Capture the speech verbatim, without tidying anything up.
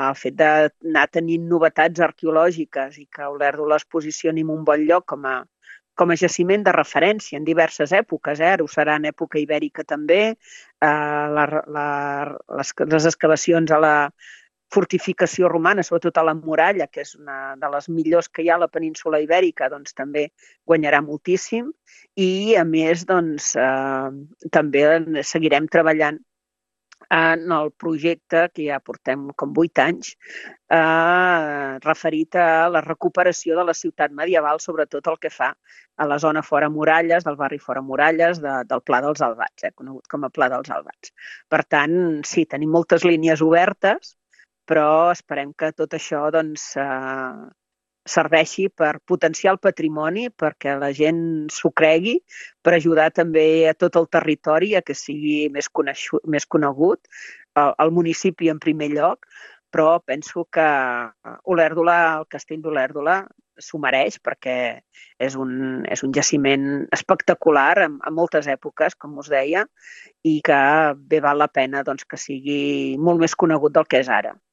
el fet d'anar tenint novetats arqueològiques i que Olèrdola es posicioni en un bon lloc com a, com a jaciment de referència en diverses èpoques, eh? Ara ho serà en època ibèrica també, eh, la, la, les, les excavacions a la fortificació romana, sobretot a la muralla, que és una de les millors que hi ha a la península ibèrica, doncs també guanyarà moltíssim i, a més, doncs, eh, també seguirem treballant en el projecte que ja portem com vuit anys, eh, referit a la recuperació de la ciutat medieval, sobretot el que fa a la zona fora muralles, del barri fora muralles, de, del Pla dels Albats, eh, conegut com a Pla dels Albats. Per tant, sí, tenim moltes línies obertes, però esperem que tot això doncs, eh, serveixi per potenciar el patrimoni, perquè la gent s'ho cregui, per ajudar també a tot el territori a que sigui més, coneixut, més conegut, el, el municipi en primer lloc, però penso que Olèrdola, el castell d'Olèrdola, s'ho mereix perquè és un, és un jaciment espectacular en, en moltes èpoques, com us deia, i que bé val la pena doncs, que sigui molt més conegut del que és ara.